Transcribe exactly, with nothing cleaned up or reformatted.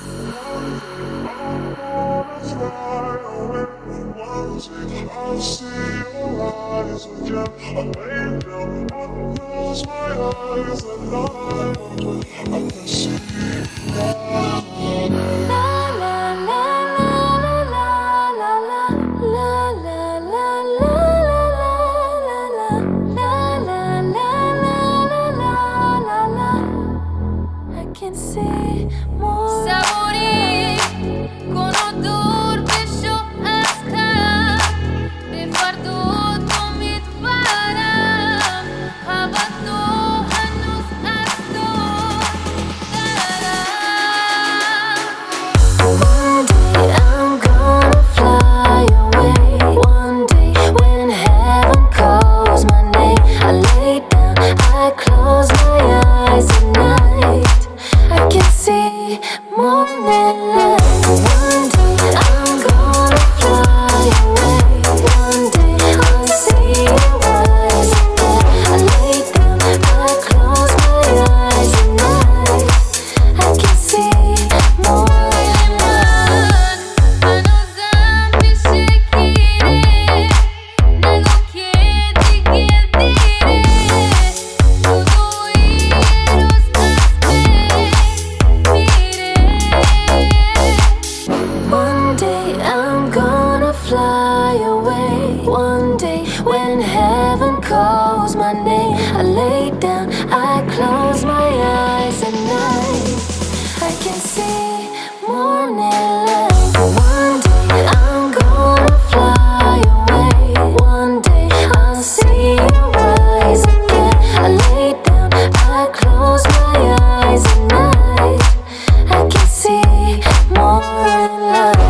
I see your eyes again. I lay down, I close my eyes, and I, I can see I can see more. Sabori con odor de show aska befardot mit fara habato hanus asto one day I'm gonna fly away. One day when heaven calls my name, I lay down, I close my eyes at night. I can see morning light. One day I'm gonna fly away. One day I'll see your eyes again. I lay down, I close my eyes at night. I can see morning light. Anozambi shekire, nago kedi kedire, tudo iros one day I'm gonna fly away. One day when heaven calls my name, I lay down, I close my eyes at night. I can see morning light. One day I'm gonna fly away. One day I'll see your eyes again. I lay down, I close my eyes at night. I can see more in life.